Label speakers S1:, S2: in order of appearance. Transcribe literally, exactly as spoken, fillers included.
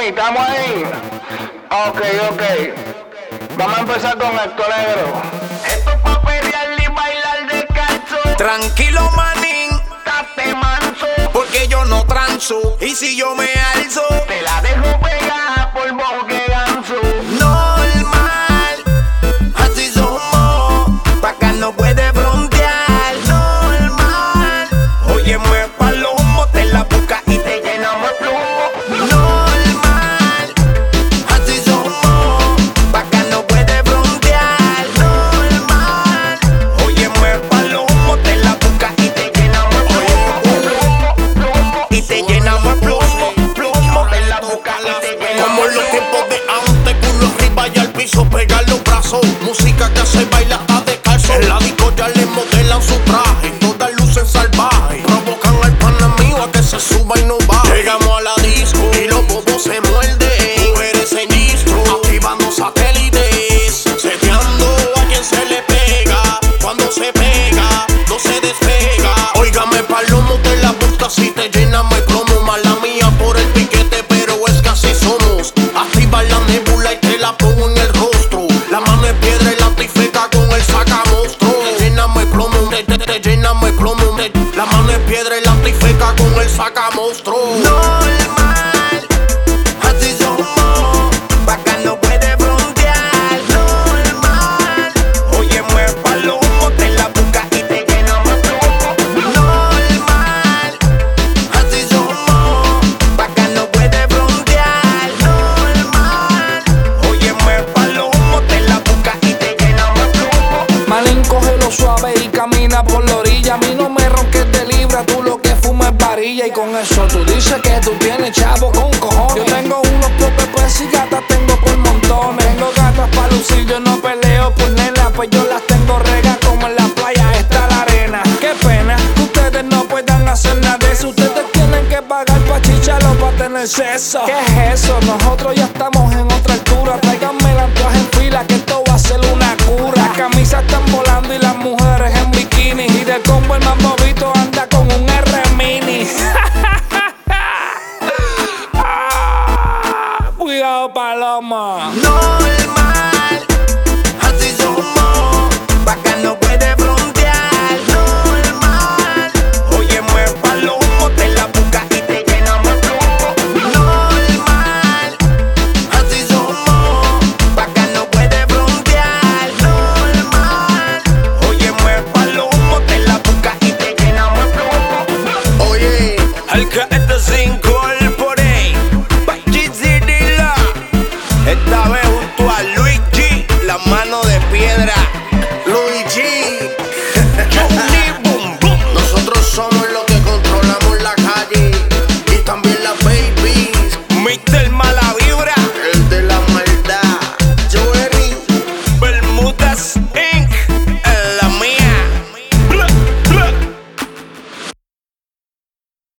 S1: ahí, estamos ahí. Ok, ok. Vamos a empezar con esto, negro. Esto es pa' perrear y bailar descalzo.
S2: Tranquilo, manín,
S1: Date manso.
S2: porque yo no transo. Y si yo me alzo,
S1: Te la dejo pegada por bosque ganso.
S2: normal, así somos. Pa' acá no puede frontear, normal. Óyeme, palomo, te la busca y te
S1: Llenamos el plomo.
S2: normal, así somos. Pa' acá no puede frontear, normal. Óyeme, palomo, te la busca y te
S1: Llenamos el plomo. Plomo.
S2: y te llenamos el plomo, plomo.
S1: Te la boca y te llenamos
S3: Como en los tiempos de antes, culo arriba y al piso, pegar los brazos. Música que se baila hasta descalzo. En la disco ya le modelan su traje, todas luces salvajes. Provocan al pana mío a que se suba y no baje. Llegamos a la disco y los bobos se muerden. Mujeres en distro, activando satélites. Seteando a quien se le pega. Cuando se pega, no se despega. Óigame, palomo, te la busca si te llenamos el plomo. Mala mía por el piquete, pero es que así somos. Activa la nebula y te la pongo en el rostro. La mano es piedra y la tifeca con el sacamostro. Te llenamos el plomo, te, te, te llenamos el plomo. te- La mano es piedra y la tifeca con el sacamostro.
S2: Normal, así somos. Pa' acá no puede frontear, normal. Óyeme, palomo, te la busca y te
S1: Llenamos el plomo.
S2: normal, así somos. Pa' acá no puede frontear, normal. Óyeme, palomo, te la busca y te
S1: Llenamos el plomo.
S4: Malín, cógelo suave y camina por la orilla. A mí no me ronques de libra, tú lo que fumas es varilla. Y con eso tú dices que tú tienes chavo con cojones. Yo tengo unos pocos pues y gatas tengo por montones. Tengo gatas pa' lucir, yo no peleo por nena. Pues yo las tengo regas como en la playa está la arena. Qué pena que ustedes no puedan hacer nada de eso. Ustedes tienen que pagar pa' chicharlo pa' tener sexo. ¿Qué es eso? Nosotros ya estamos en otra altura. Tráiganme el antojo en fila que esto va a ser una cura. Las camisas están volando y las mujeres en bikini. Y del combo el más bobito anda con un R mini. Ah, cuidado, paloma.
S2: normal.